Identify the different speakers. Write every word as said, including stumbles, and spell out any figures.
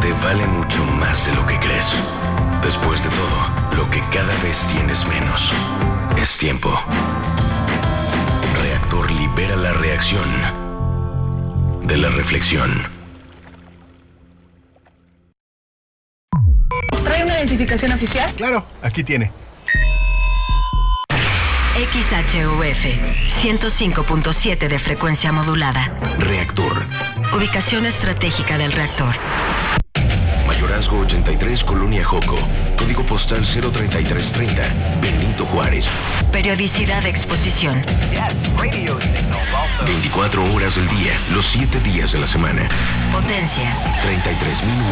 Speaker 1: Cuidarte vale mucho más de lo que crees. Después de todo, lo que cada vez tienes menos es tiempo. Reactor libera la reacción de la reflexión.
Speaker 2: ¿Trae una identificación oficial?
Speaker 3: Claro, aquí tiene.
Speaker 4: X H U F ciento cinco punto siete de frecuencia modulada.
Speaker 1: Reactor.
Speaker 4: Ubicación estratégica del reactor.
Speaker 1: Mayorazgo ochenta y tres, Colonia Joco. Código postal cero treinta y tres treinta, Benito Juárez.
Speaker 4: Periodicidad de exposición.
Speaker 1: veinticuatro horas del día, los siete días de la semana.
Speaker 4: Potencia.
Speaker 1: treinta y tres mil